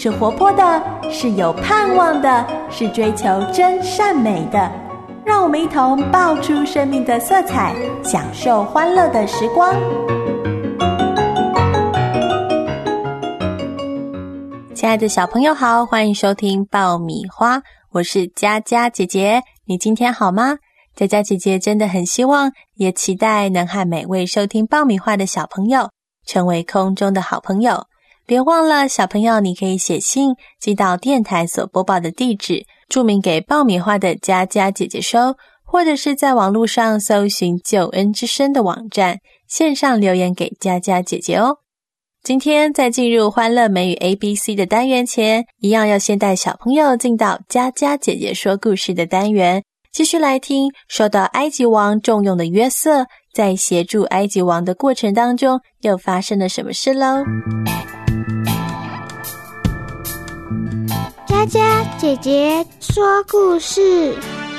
是活泼的，是有盼望的，是追求真善美的。让我们一同爆出生命的色彩，享受欢乐的时光。亲爱的小朋友好，欢迎收听爆米花，我是佳佳姐姐。你今天好吗？佳佳姐姐真的很希望，也期待能和每位收听爆米花的小朋友成为空中的好朋友。别忘了，小朋友你可以写信寄到电台所播报的地址，注明给爆米花的佳佳姐姐收，或者是在网络上搜寻救恩之声的网站，线上留言给佳佳姐姐哦。今天在进入欢乐美语 ABC 的单元前，一样要先带小朋友进到佳佳姐姐说故事的单元，继续来听受到埃及王重用的约瑟，在协助埃及王的过程当中又发生了什么事咯。 佳佳姐姐说故事。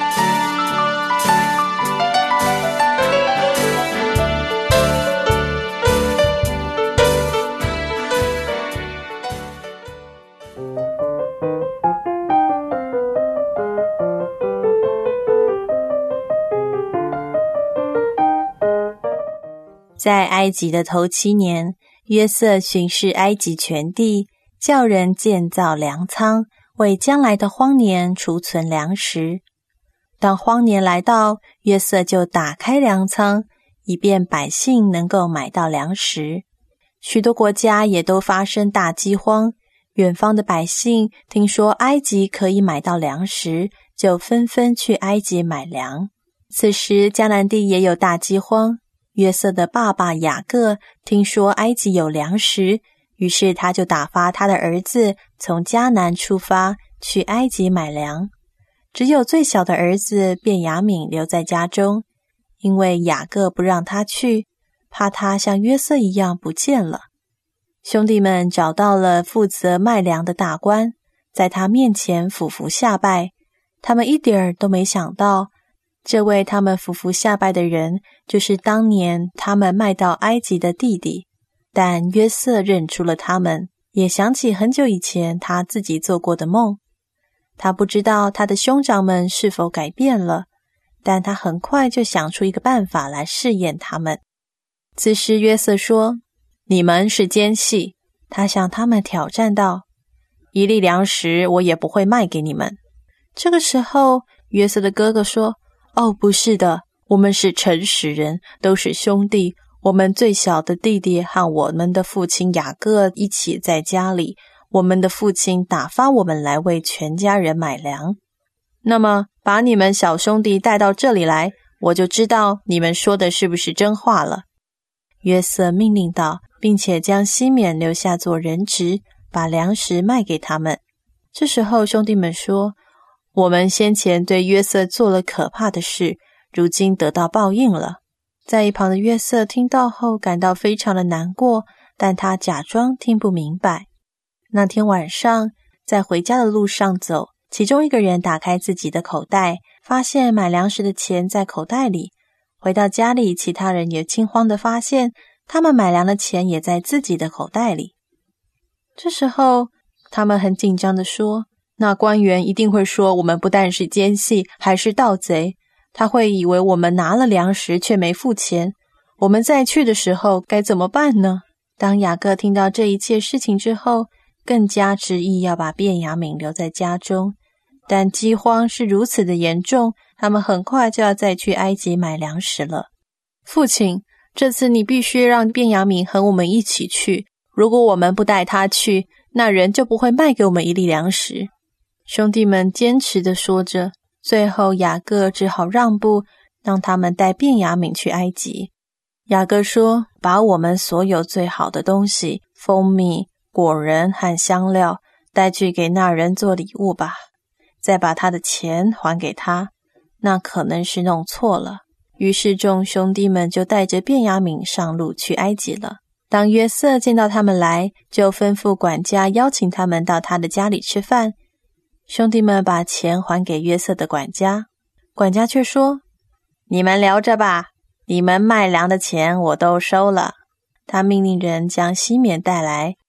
在埃及的头7年，约瑟巡视埃及全地，叫人建造粮仓，为将来的荒年储存粮食。当荒年来到，约瑟就打开粮仓，以便百姓能够买到粮食。许多国家也都发生大饥荒，远方的百姓听说埃及可以买到粮食，就纷纷去埃及买粮。此时迦南地也有大饥荒，约瑟的爸爸雅各听说埃及有粮食，于是他就打发他的儿子从迦南出发，去埃及买粮。只有最小的儿子便雅悯留在家中，因为雅各不让他去，怕他像约瑟一样不见了。兄弟们找到了负责卖粮的大官，在他面前俯伏下拜。他们一点儿都没想到，这位他们俯伏下拜的人，就是当年他们卖到埃及的弟弟。但约瑟认出了他们，也想起很久以前他自己做过的梦。他不知道他的兄长们是否改变了，但他很快就想出一个办法来试验他们。此时约瑟说：“你们是奸细。”他向他们挑战道：“一粒粮食我也不会卖给你们。”这个时候，约瑟的哥哥说：“哦，不是的，我们是诚实人，都是兄弟。我们最小的弟弟和我们的父亲雅各一起在家里，我们的父亲打发我们来为全家人买粮。那么，把你们小兄弟带到这里来，我就知道你们说的是不是真话了。”约瑟命令道，并且将西缅留下做人质，把粮食卖给他们。这时候兄弟们说：“我们先前对约瑟做了可怕的事，如今得到报应了。”在一旁的约瑟听到后感到非常的难过，但他假装听不明白。那天晚上，在回家的路上走，其中一个人打开自己的口袋，发现买粮食的钱在口袋里。回到家里，其他人也惊慌地发现，他们买粮的钱也在自己的口袋里。这时候，他们很紧张地说：“那官员一定会说我们不但是奸细，还是盗贼。他会以为我们拿了粮食却没付钱，我们再去的时候该怎么办呢？”当雅各听到这一切事情之后，更加执意要把便雅悯留在家中。但饥荒是如此的严重，他们很快就要再去埃及买粮食了。父亲，这次你必须让便雅悯和我们一起去，如果我们不带他去，那人就不会卖给我们一粒粮食。兄弟们坚持地说着，最后雅各只好让步，让他们带便雅悯去埃及。雅各说：“把我们所有最好的东西，蜂蜜、果仁和香料，带去给那人做礼物吧，再把他的钱还给他。”那可能是弄错了。于是众兄弟们就带着便雅悯上路去埃及了。当约瑟见到他们来，就吩咐管家邀请他们到他的家里吃饭。兄弟们把钱还给约瑟的管家，管家却说：“你们留着吧，你们卖粮的钱我都收了。”他命令人将西缅带来，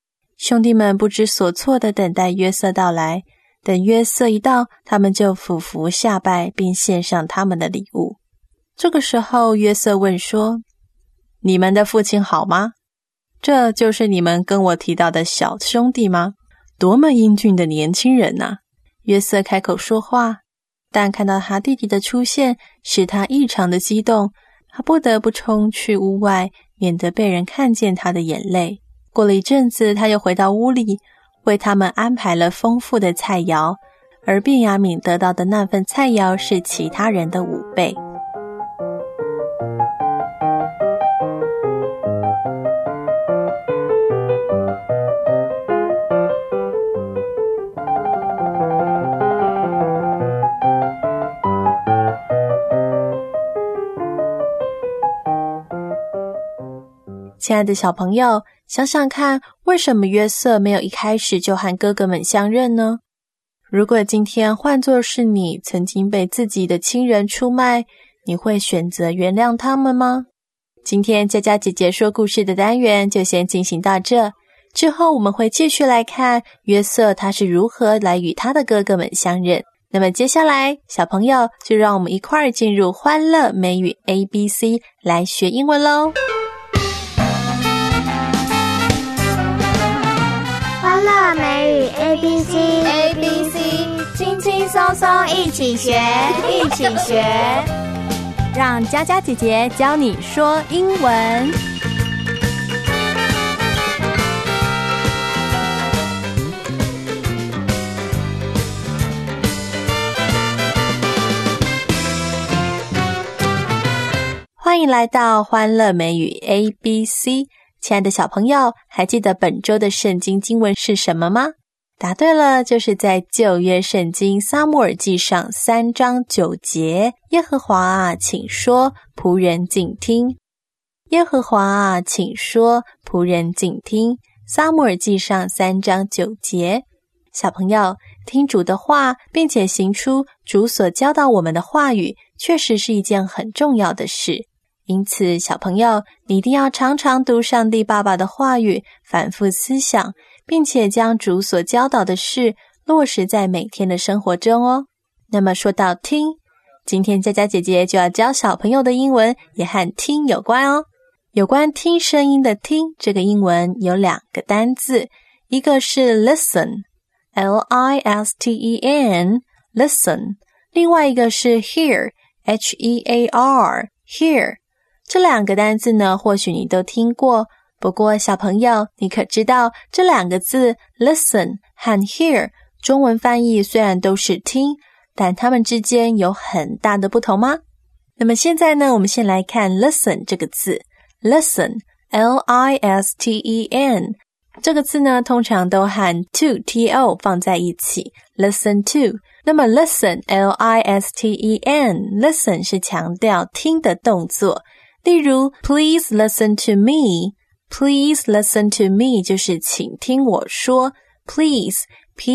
兄弟们不知所措地等待约瑟到来，等约瑟一到，他们就俯伏下拜，并献上他们的礼物。这个时候约瑟问说，你们的父亲好吗？这就是你们跟我提到的小兄弟吗？多么英俊的年轻人啊！约瑟开口说话，但看到他弟弟的出现，使他异常的激动，他不得不冲去屋外，免得被人看见他的眼泪。过了一阵子，他又回到屋里，为他们安排了丰富的菜肴，而便雅悯得到的那份菜肴是其他人的5倍。亲爱的小朋友，想想看，为什么约瑟没有一开始就和哥哥们相认呢？如果今天换作是你曾经被自己的亲人出卖，你会选择原谅他们吗？今天佳佳姐姐说故事的单元就先进行到这，之后我们会继续来看约瑟他是如何来与他的哥哥们相认。那么接下来，小朋友就让我们一块儿进入欢乐美语 ABC 来学英文咯。 欢乐美语 ABC， 轻轻松松一起学，一起学， 让佳佳姐姐教你说英文。欢迎来到欢乐美语 ABC。亲爱的小朋友，还记得本周的圣经经文是什么吗？答对了，就是在旧约圣经撒母耳记上3章9节，耶和华啊，请说，仆人静听。耶和华啊，请说，仆人静听。撒母耳记上3章9节。小朋友，听主的话，并且行出主所教导我们的话语，确实是一件很重要的事。因此，小朋友，你一定要常常读上帝爸爸的话语，反复思想，并且将主所教导的事落实在每天的生活中哦。那么说到听，今天佳佳姐姐就要教小朋友的英文也和听有关哦。有关听声音的听，这个英文有2个单字，一个是 listen， L-I-S-T-E-N， listen， 另外一个是 hear， H-E-A-R， hear。这2个单字呢，或许你都听过，不过小朋友，你可知道这2个字 listen 和 hear 中文翻译虽然都是听，但它们之间有很大的不同吗？那么现在呢，我们先来看 listen 这个字。 listen L-I-S-T-E-N 这个字呢，通常都和 to T-O 放在一起， listen to。那么 listen L-I-S-T-E-N listen 是强调听的动作，例如 Please listen to me， Please listen to me 就是请听我说。 Please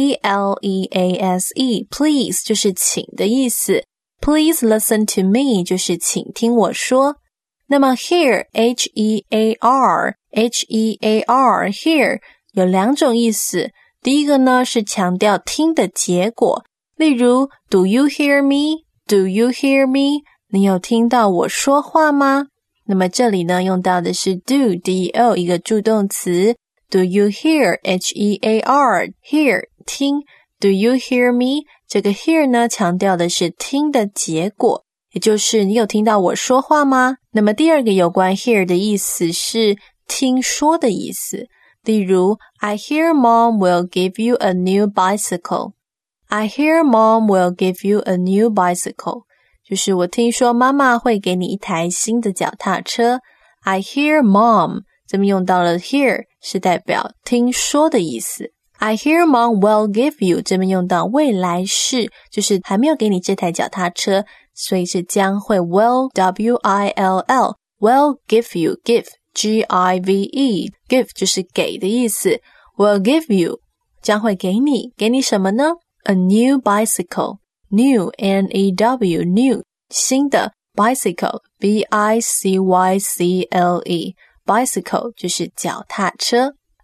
P-L-E-A-S-E Please 就是请的意思， Please listen to me 就是请听我说。那么 hear H-E-A-R H-E-A-R hear 有2种意思，第一个呢是强调听的结果，例如 Do you hear me？ Do you hear me？ 你有听到我说话吗？那么这里呢用到的是 do D-O 一个助动词， Do you hear H-E-A-R hear 听， Do you hear me 这个 hear 呢强调的是听的结果，也就是你有听到我说话吗？那么第2个有关 hear 的意思是听说的意思，例如 I hear mom will give you a new bicycle， I hear mom will give you a new bicycle就是我听说妈妈会给你一台新的脚踏车。 I hear mom 这边用到了 hear 是代表听说的意思。 I hear mom will give you 这边用到未来式，就是还没有给你这台脚踏车，所以是将会 will W-I-L-L will give you give G-I-V-E give 就是给的意思， will give you 将会给你，给你什么呢？ A new bicycle New N-E-W New 新的 Bicycle B-I-C-Y-C-L-E Bicycle 就是脚踏车。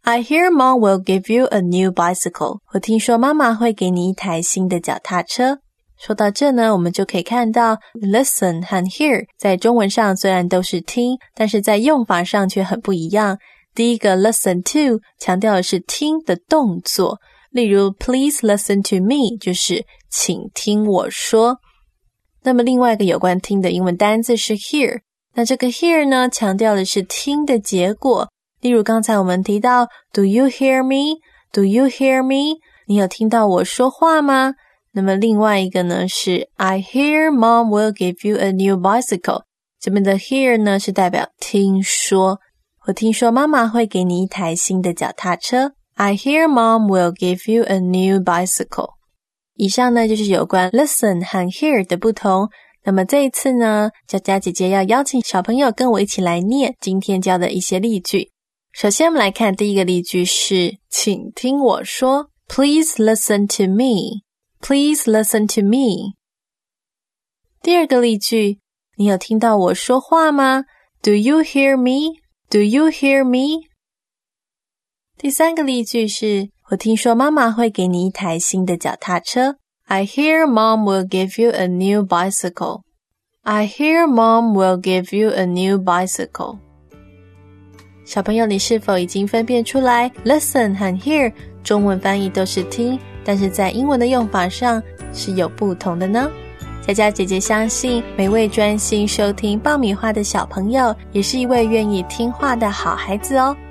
I hear mom will give you a new bicycle. 我听说妈妈会给你一台新的脚踏车。说到这呢，我们就可以看到 listen 和 hear 在中文上虽然都是听，但是在用法上却很不一样。第一个 listen to 强调的是听的动作，例如 please listen to me 就是请听我说。那么另外一个有关听的英文单字是 hear， 那这个 hear 呢强调的是听的结果，例如刚才我们提到 Do you hear me? Do you hear me? 你有听到我说话吗？那么另外一个呢是 I hear mom will give you a new bicycle， 这边的 hear 呢是代表听说，我听说妈妈会给你一台新的脚踏车。I hear mom will give you a new bicycle。 以上呢就是有关 listen 和 hear 的不同。那么这一次呢，佳佳姐姐要邀请小朋友跟我一起来念今天教的一些例句。首先我们来看第一个例句是请听我说 Please listen to me Please listen to me。 第二个例句，你有听到我说话吗？ Do you hear me? Do you hear me? 第三个例句是我听说妈妈会给你一台新的脚踏车。 I hear mom will give you a new bicycle. I hear mom will give you a new bicycle。 小朋友，你是否已经分辨出来 listen 和 hear 中文翻译都是听，但是在英文的用法上是有不同的呢？佳佳姐姐相信每位专心收听爆米花的小朋友也是一位愿意听话的好孩子哦。